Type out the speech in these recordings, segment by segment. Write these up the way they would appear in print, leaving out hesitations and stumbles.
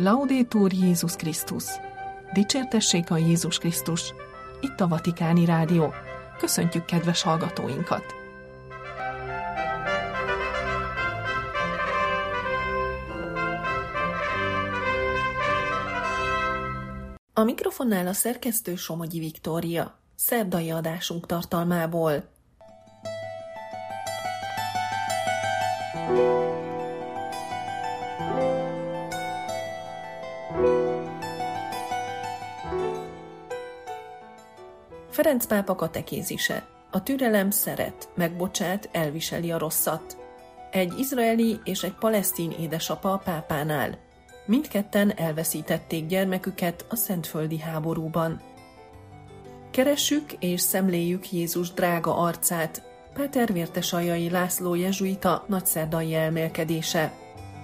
Laudetur Jézus Krisztus! Dicsértessék a Jézus Krisztus! Itt a Vatikáni Rádió. Köszöntjük kedves hallgatóinkat! A mikrofonnál a szerkesztő Somogyi Viktória. Szerdai adásunk tartalmából. Ferenc pápa katekézise. A türelem szeret, megbocsát, elviseli a rosszat. Egy izraeli és egy palesztin édesapa a pápánál. Mindketten elveszítették gyermeküket a szentföldi háborúban. Keressük és szemléljük Jézus drága arcát. Páter Vértesaljai László jezsuita nagyszerdai elmélkedése.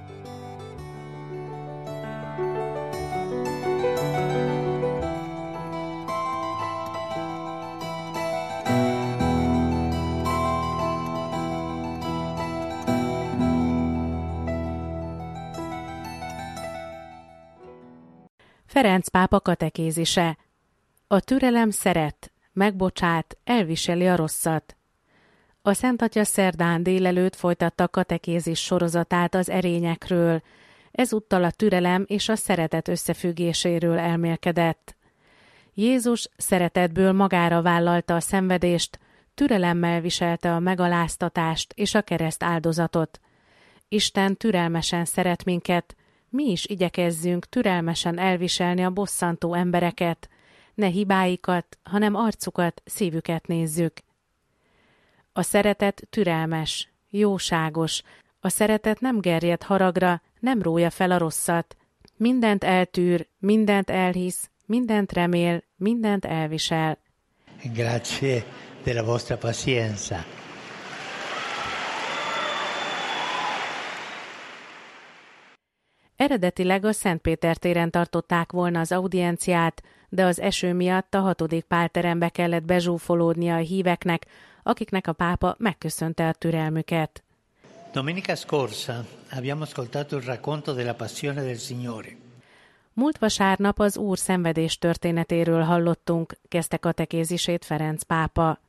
Ferenc pápa katekézise. A türelem szeret, megbocsát, elviseli a rosszat. A Szent Atya szerdán délelőtt folytatta katekézis sorozatát az erényekről, ezúttal a türelem és a szeretet összefüggéséről elmélkedett. Jézus szeretetből magára vállalta a szenvedést, türelemmel viselte a megaláztatást és a kereszt áldozatot. Isten türelmesen szeret minket, mi is igyekezzünk türelmesen elviselni a bosszantó embereket, ne hibáikat, hanem arcukat, szívüket nézzük. A szeretet türelmes, jóságos, a szeretet nem gerjed haragra, nem rója fel a rosszat. Mindent eltűr, mindent elhisz, mindent remél, mindent elvisel. Grazie della vostra pazienza. Eredetileg a Szent Péter téren tartották volna az audienciát, de az eső miatt a 6. pálterembe kellett bezsúfolódnia a híveknek, akiknek a pápa megköszönte a türelmüket. Domenica scorsa abbiamo ascoltato il racconto della passione del Signore. Múlt vasárnap az Úr szenvedés történetéről hallottunk, kezdte katekézisét Ferenc pápa.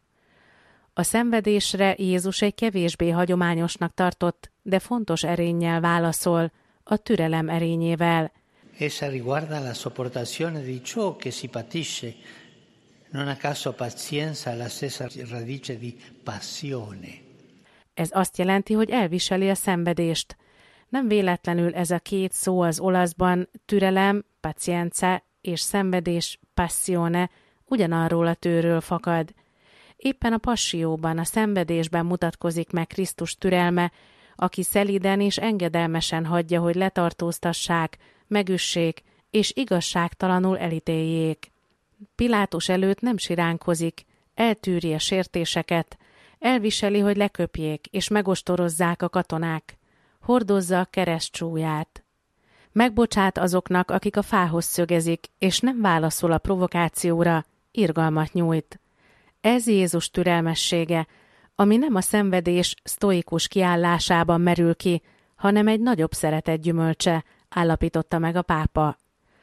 A szenvedésre Jézus egy kevésbé hagyományosnak tartott, de fontos erénnyel válaszol, a türelem erényével. Essa riguarda la sopportazione di ciò che si patisce. Non a caso pazienza la stessa radice di passione. Ez azt jelenti, hogy elviseli a szenvedést. Nem véletlenül ez a két szó az olaszban, türelem, pazienza és szenvedés, passione, ugyanarról a tőről fakad. Éppen a passióban, a szenvedésben mutatkozik meg Krisztus türelme, aki szelíden és engedelmesen hagyja, hogy letartóztassák, megüssék és igazságtalanul elítéljék. Pilátus előtt nem siránkozik, eltűri a sértéseket, elviseli, hogy leköpjék és megostorozzák a katonák, hordozza a keresztcsúlyát. Megbocsát azoknak, akik a fához szögezik, és nem válaszol a provokációra, irgalmat nyújt. Ez Jézus türelmessége, ami nem a szenvedés sztoikus kiállásában merül ki, hanem egy nagyobb szeretet gyümölcse, állapította meg a pápa.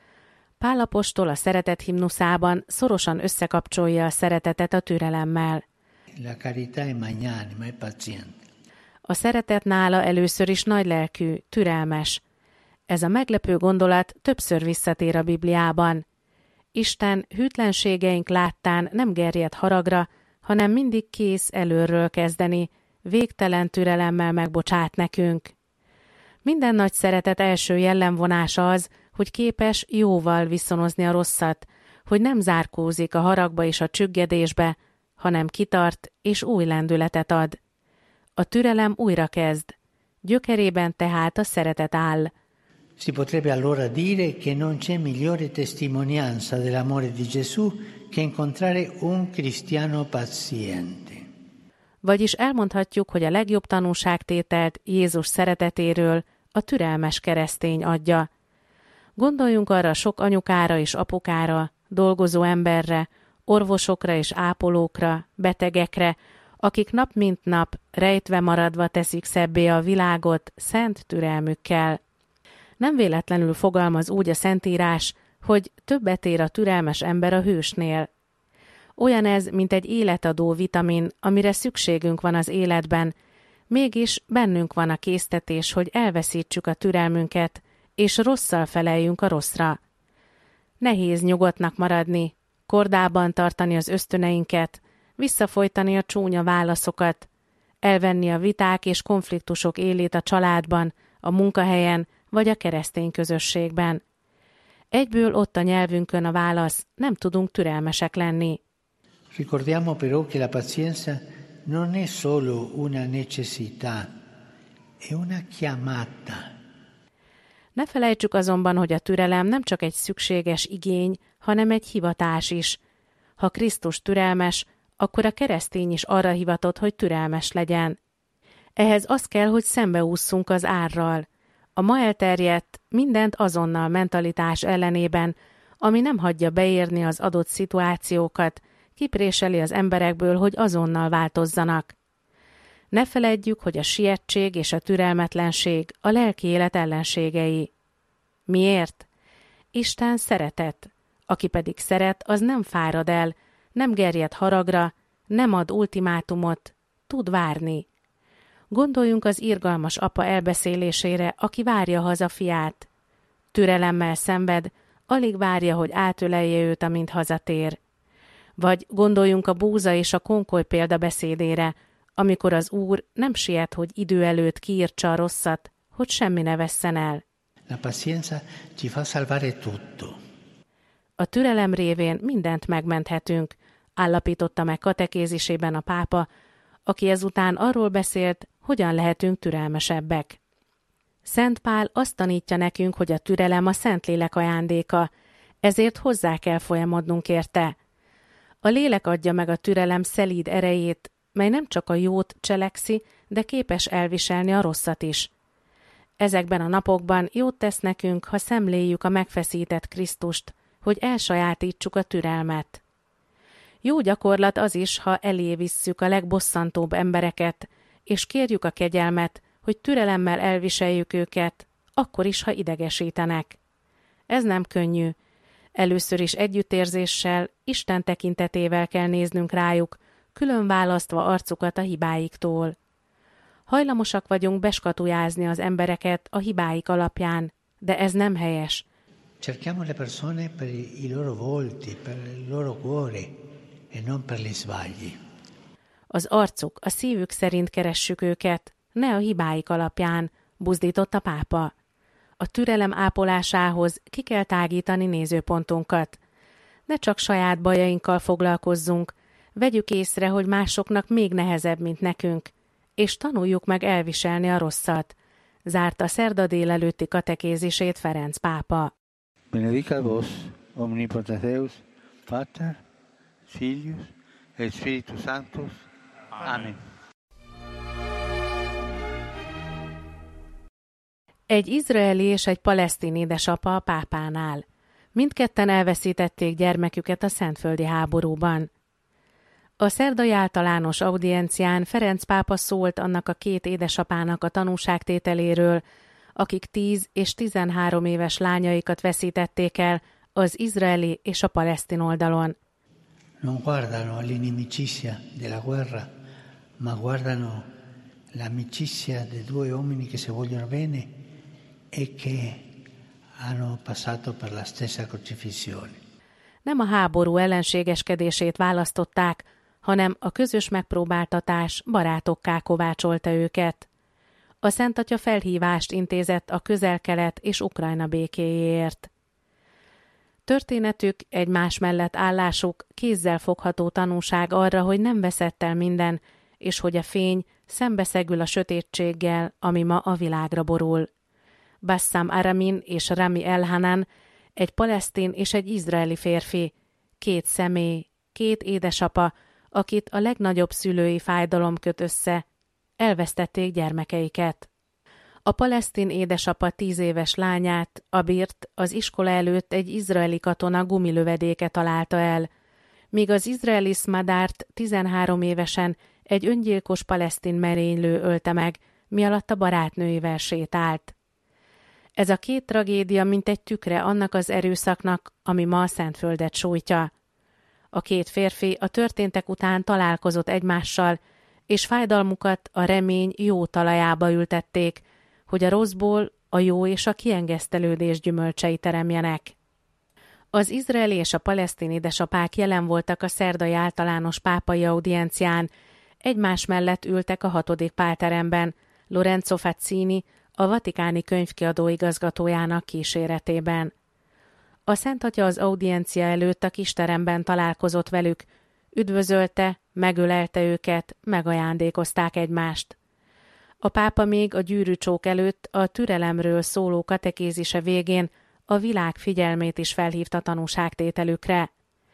Pál apostol a szeretet himnuszában szorosan összekapcsolja a szeretetet a türelemmel. La carità è magnanima, è paziente. A szeretet nála először is nagylelkű, türelmes. Ez a meglepő gondolat többször visszatér a Bibliában. Isten hűtlenségeink láttán nem gerjed haragra, hanem mindig kész előről kezdeni, végtelen türelemmel megbocsát nekünk. Minden nagy szeretet első jellemvonása az, hogy képes jóval viszonozni a rosszat, hogy nem zárkózik a haragba és a csüggedésbe, hanem kitart és új lendületet ad. A türelem újra kezd, gyökerében tehát a szeretet áll. Si potrebbe allora dire che non c'è migliore testimonianza dell'amore di Gesù che incontrare un cristiano paziente. Vagyis elmondhatjuk, hogy a legjobb tanúságtételt Jézus szeretetéről a türelmes keresztény adja. Gondoljunk arra sok anyukára és apukára, dolgozó emberre, orvosokra és ápolókra, betegekre, akik nap mint nap rejtve maradva teszik szebbé a világot szent türelmükkel. Nem véletlenül fogalmaz úgy a Szentírás, hogy többet ér a türelmes ember a hősnél. Olyan ez, mint egy életadó vitamin, amire szükségünk van az életben, mégis bennünk van a késztetés, hogy elveszítsük a türelmünket, és rosszal feleljünk a rosszra. Nehéz nyugodtnak maradni, kordában tartani az ösztöneinket, visszafolytani a csúnya válaszokat, elvenni a viták és konfliktusok élét a családban, a munkahelyen vagy a keresztény közösségben. Egyből ott a nyelvünkön a válasz, nem tudunk türelmesek lenni. Ricordiamo però che la pazienza non è solo una necessità, è una chiamata. Ne felejtsük azonban, hogy a türelem nem csak egy szükséges igény, hanem egy hivatás is. Ha Krisztus türelmes, akkor a keresztény is arra hivatott, hogy türelmes legyen. Ehhez az kell, hogy szembeússzunk az árral. A ma elterjedt mindent azonnal mentalitás ellenében, ami nem hagyja beérni az adott szituációkat, kipréseli az emberekből, hogy azonnal változzanak. Ne feledjük, hogy a sietség és a türelmetlenség a lelki élet ellenségei. Miért? Isten szeretet. Aki pedig szeret, az nem fárad el, nem gerjed haragra, nem ad ultimátumot, tud várni. Gondoljunk az irgalmas apa elbeszélésére, aki várja haza fiát. Türelemmel szenved, alig várja, hogy átölelje őt, amint hazatér. Vagy gondoljunk a búza és a konkoly példabeszédére, amikor az Úr nem siet, hogy idő előtt kiírtsa a rosszat, hogy semmi ne vesszen el. La pazienza ci fa salvare tutto. A türelem révén mindent megmenthetünk, állapította meg katekézisében a pápa, aki ezután arról beszélt, hogyan lehetünk türelmesebbek. Szent Pál azt tanítja nekünk, hogy a türelem a Szentlélek ajándéka, ezért hozzá kell folyamodnunk érte. A lélek adja meg a türelem szelíd erejét, mely nem csak a jót cselekszi, de képes elviselni a rosszat is. Ezekben a napokban jót tesz nekünk, ha szemléljük a megfeszített Krisztust, hogy elsajátítsuk a türelmet. Jó gyakorlat az is, ha elé visszük a legbosszantóbb embereket, és kérjük a kegyelmet, hogy türelemmel elviseljük őket, akkor is, ha idegesítenek. Ez nem könnyű. Először is együttérzéssel, Isten tekintetével kell néznünk rájuk, külön választva arcukat a hibáiktól. Hajlamosak vagyunk beskatujázni az embereket a hibáik alapján, de ez nem helyes. Cerchiamo le persone per i loro volti, per il loro cuore e non per gli sbagli. Az arcuk, a szívük szerint keressük őket, ne a hibáik alapján, buzdított a pápa. A türelem ápolásához ki kell tágítani nézőpontunkat. Ne csak saját bajainkkal foglalkozzunk, vegyük észre, hogy másoknak még nehezebb, mint nekünk, és tanuljuk meg elviselni a rosszat, zárta szerda délelőtti katekézisét Ferenc pápa. Benedicat vos, omnipotens Deus, Pater, Filius et Spiritus Sanctus. Amen. Egy izraeli és egy palesztin édesapa a pápánál. Mindketten elveszítették gyermeküket a szentföldi háborúban. A szerdai általános audiencián Ferenc pápa szólt annak a két édesapának a tanúságtételéről, akik 10 és 13 éves lányaikat veszítették el az izraeli és a palesztin oldalon. Non guardano all'inimicizia della guerra, ma guardano l'amicizia di due uomini che si vogliono bene e che hanno passato per la stessa crocifissione. Nem a háború ellenségeskedését választották, hanem a közös megpróbáltatás barátokká kovácsolta őket. A Szent Atya felhívást intézett a Közel-Kelet és Ukrajna békéjéért. Történetük, egymás mellett állásuk kézzel fogható tanúság arra, hogy nem veszett el minden, és hogy a fény szembeszegül a sötétséggel, ami ma a világra borul. Bassam Aramin és Rami Elhanan, egy palesztin és egy izraeli férfi, két személy, két édesapa, akit a legnagyobb szülői fájdalom köt össze, elvesztették gyermekeiket. A palesztin édesapa 10 éves lányát, Abirt, az iskola előtt egy izraeli katona gumilövedéke találta el, míg az izraeli Smadárt 13 évesen egy öngyilkos palesztin merénylő ölte meg, mi alatt a barátnőivel sétált. Ez a két tragédia mintegy tükre annak az erőszaknak, ami ma a Szentföldet sújtja. A két férfi a történtek után találkozott egymással, és fájdalmukat a remény jó talajába ültették, hogy a rosszból a jó és a kiengesztelődés gyümölcsei teremjenek. Az izraeli és a palesztin édesapák jelen voltak a szerdai általános pápai audiencián, egymás mellett ültek a 6. pálteremben, Lorenzo Fazzini, a vatikáni könyvkiadó igazgatójának kíséretében. A Szentatya az audiencia előtt a kisteremben találkozott velük, üdvözölte, megölelte őket, megajándékozták egymást. A pápa még a gyűrűcsók előtt a türelemről szóló katekézise végén a világ figyelmét is felhívta tanúságtételükre.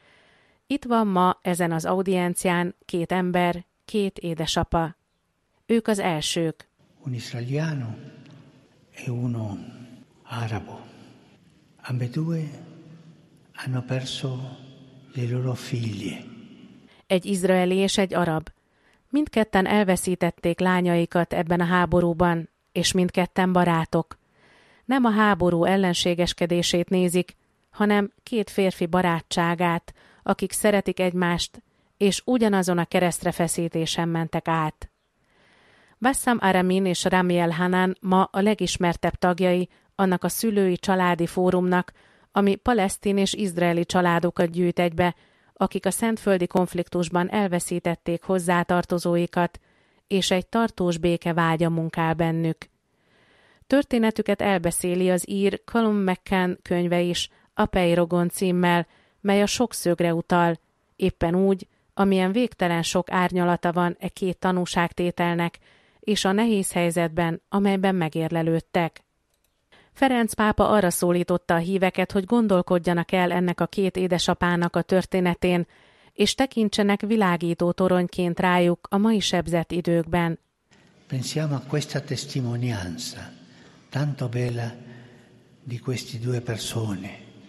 Itt van ma ezen az audiencián 2 ember, 2 édesapa. Ők az elsők. Un israeliano e uno arabo. Ambedue hanno perso le loro figlie. Egy izraeli és egy arab. Mindketten elveszítették lányaikat ebben a háborúban, és mindketten barátok. Nem a háború ellenségeskedését nézik, hanem 2 férfi barátságát, akik szeretik egymást, és ugyanazon a keresztre feszítésen mentek át. Bassam Aramin és Rami El-Hanan ma a legismertebb tagjai annak a szülői családi fórumnak, ami palesztin és izraeli családokat gyűjt egybe, akik a szentföldi konfliktusban elveszítették hozzátartozóikat, és egy tartós békevágya munkál bennük. Történetüket elbeszéli az ír Colum McCann könyve is, a Peirogon címmel, mely a sok szögre utal, éppen úgy, amilyen végtelen sok árnyalata van e 2 tanúságtételnek, és a nehéz helyzetben, amelyben megérlelődtek. Ferenc pápa arra szólította a híveket, hogy gondolkodjanak el ennek a 2 édesapának a történetén, és tekintsenek világító toronyként rájuk a mai sebzett időkben. Pensiamo a questa testimonianza tanto bella di questi 2 persone.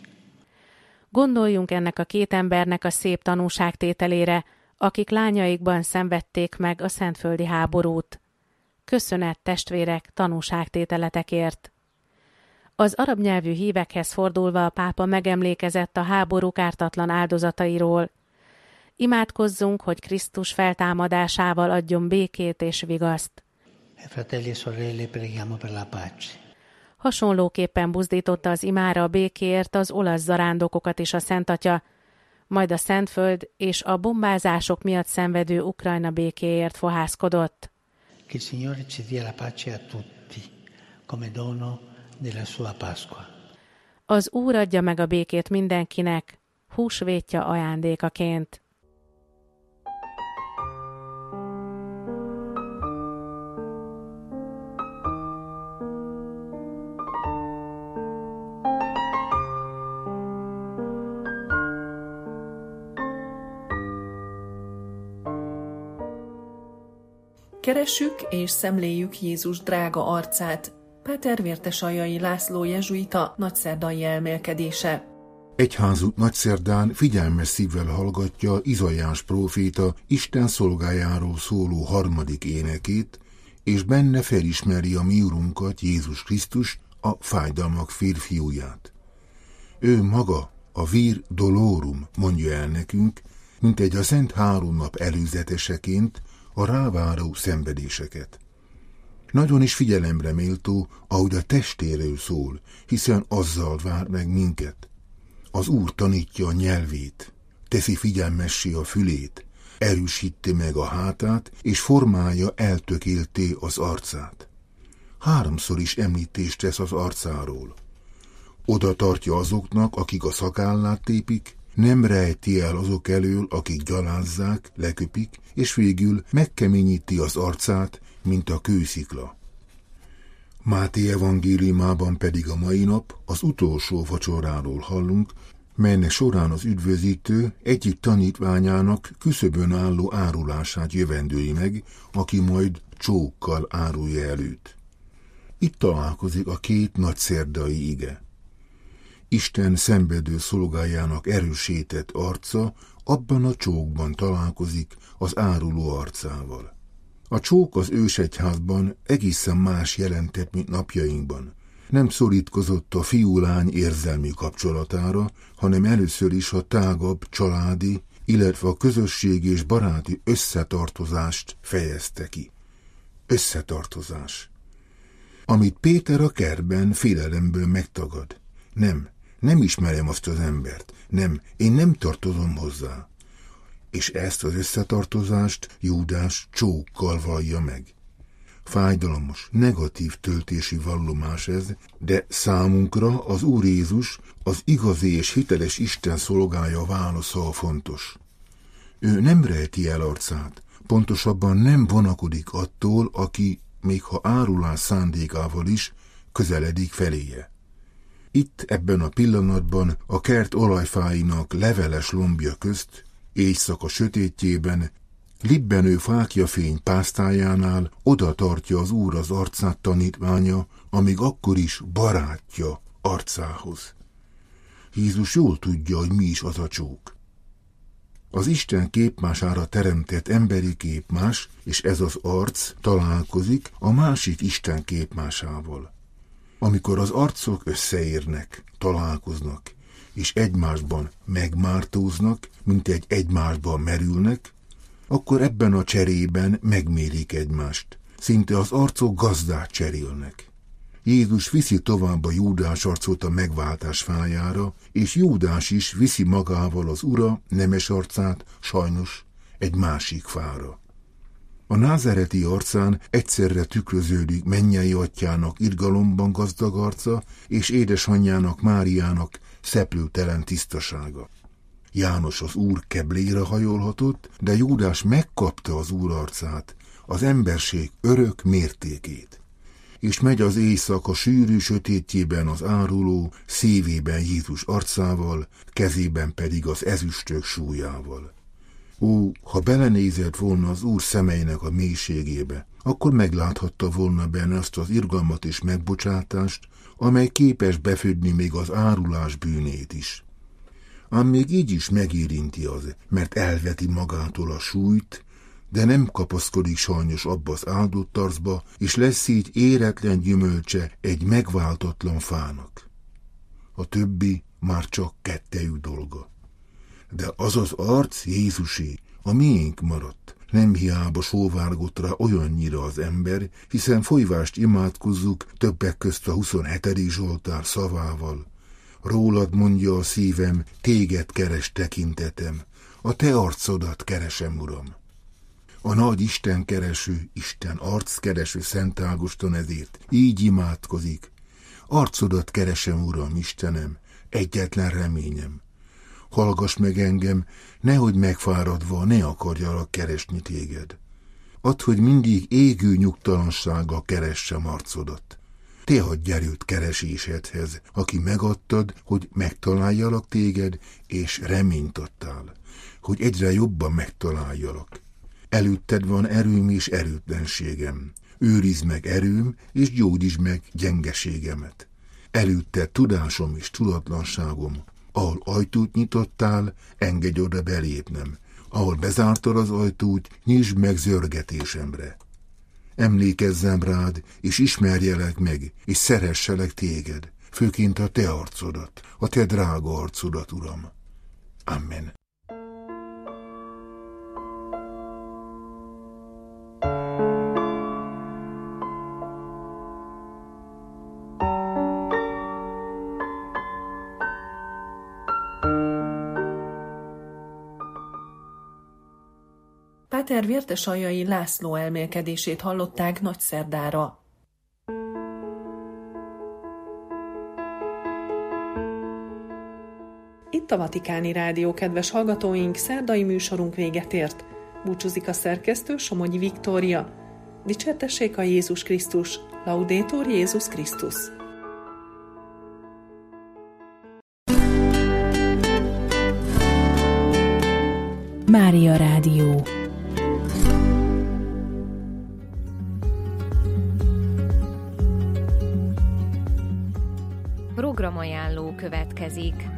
Gondoljunk ennek a 2 embernek a szép tanúságtételére, akik lányaikban szenvedték meg a szentföldi háborút. Köszönet, testvérek, tanúságtételetekért! Az arab nyelvű hívekhez fordulva a pápa megemlékezett a háborúk ártatlan áldozatairól. Imádkozzunk, hogy Krisztus feltámadásával adjon békét és vigaszt. Fratelli e sorelle, preghiamo per la pace. Hasonlóképpen buzdította az imára a békéért az olasz zarándokokat is a Szentatya, majd a Szentföld és a bombázások miatt szenvedő Ukrajna békéért fohászkodott. Che il Signore ci dia la pace a tutti, come dono della sua Pasqua. Az Úr adja meg a békét mindenkinek, húsvétja ajándékaként. Keressük és szemléljük Jézus drága arcát. Páter Vértesaljai László jezsuita nagyszerdai elmélkedése. Egyházuk nagyszerdán figyelmes szívvel hallgatja Izaiás próféta Isten szolgájáról szóló 3. énekét, és benne felismeri a mi Urunkat, Jézus Krisztus, a fájdalmak férfiúját. Ő maga, a vir dolorum, mondja el nekünk, mint egy a Szent Háromnap előzeteseként a ráváró szenvedéseket. Nagyon is figyelemre méltó, ahogy a testéről szól, hiszen azzal vár meg minket. Az Úr tanítja a nyelvét, teszi figyelmessé a fülét, erősíti meg a hátát, és formálja eltökélté az arcát. 3-szor is említést tesz az arcáról. Oda tartja azoknak, akik a szakállát tépik, nem rejti el azok elől, akik gyalázzák, leköpik, és végül megkeményíti az arcát, mint a kőszikla. Máté evangéliumában pedig a mai nap az utolsó vacsoráról hallunk, melynek során az üdvözítő egyik tanítványának küszöbön álló árulását jövendőli meg, aki majd csókkal árulja el őt. Itt találkozik a 2 nagyszerdai ige. Isten szenvedő szolgájának erősített arca abban a csókban találkozik az áruló arcával. A csók az ősegyházban egészen más jelentett, mint napjainkban. nem szorítkozott a fiú-lány érzelmi kapcsolatára, hanem először is a tágabb családi, illetve a közösség és baráti összetartozást fejezte ki. Összetartozás. Amit Péter a kertben félelemből megtagad. Nem ismerem azt az embert. Én nem tartozom hozzá. És ezt az összetartozást Júdás csókkal vallja meg. Fájdalmas, negatív töltési vallomás ez, de számunkra az Úr Jézus, az igazi és hiteles Isten szolgája válasza a fontos. Ő nem rejti el arcát, pontosabban nem vonakodik attól, aki, még ha árulás szándékával is, közeledik feléje. Itt ebben a pillanatban a kert olajfáinak leveles lombja közt, éjszaka sötétjében, libbenő fáklyafény pásztájánál oda tartja az Úr az arcát tanítványa, amíg akkor is barátja arcához. Jézus jól tudja, hogy mi is az a csók. Az Isten képmására teremtett emberi képmás, és ez az arc találkozik a másik Isten képmásával. Amikor az arcok összeérnek, találkoznak, és egymásban megmártóznak, mint egy egymásban merülnek, akkor ebben a cserében megmérik egymást. Szinte az arcok gazdát cserélnek. Jézus viszi tovább a Júdás arcot a megváltás fájára, és Júdás is viszi magával az ura nemes arcát, sajnos, egy másik fára. A názáreti arcán egyszerre tükröződik mennyei atyának irgalomban gazdag arca, és édesanyjának Máriának szeplőtelen tisztasága. János az Úr keblére hajolhatott, de Júdás megkapta az Úr arcát, az emberség örök mértékét. És megy az éjszaka sűrű sötétjében az áruló, szívében Jézus arcával, kezében pedig az ezüstök súlyával. Ó, ha belenézett volna az Úr szemeinek a mélységébe, akkor megláthatta volna benne azt az irgalmat és megbocsátást, amely képes befödni még az árulás bűnét is. Ám még így is megérinti az, mert elveti magától a súlyt, de nem kapaszkodik sajnos abba az áldott arcba, és lesz így éretlen gyümölcse egy megváltatlan fának. A többi már csak kettejük dolga. De az az arc Jézusé, a miénk maradt. Nem hiába sóvárgott rá olyannyira az ember, hiszen folyvást imádkozzuk többek közt a 27. Zsoltár szavával. Rólad mondja a szívem, téged keres tekintetem, a te arcodat keresem, Uram. A nagy Isten kereső, Isten arckereső Szent Ágoston ezért így imádkozik. Arcodat keresem, Uram, Istenem, egyetlen reményem. Hallgass meg engem, nehogy megfáradva ne akarjalak keresni téged. Add, hogy mindig égő nyugtalansággal keressem arcodat. Te adj erőt keresésedhez, aki megadtad, hogy megtaláljalak téged, és reményt adtál, hogy egyre jobban megtaláljalak. Előtted van erőm és erőtlenségem. Őrizd meg erőm, és gyógyítsd meg gyengeségemet. Előtted tudásom és tudatlanságom. Ahol ajtót nyitottál, engedj oda belépnem. Ahol bezártad az ajtót, nyisd meg zörgetésemre. Emlékezzem rád, és ismerjelek meg, és szeresselek téged, főként a te arcodat, a te drága arcodat, Uram. Amen. Páter Vértesaljai László elmélkedését hallották nagyszerdára. Itt a Vatikáni Rádió, kedves hallgatóink, szerdai műsorunk véget ért. Búcsúzik a szerkesztő, Somogyi Viktória. Dicsértessék a Jézus Krisztus, Laudetur Jézus Krisztus. Mária Rádió. Programajánló következik.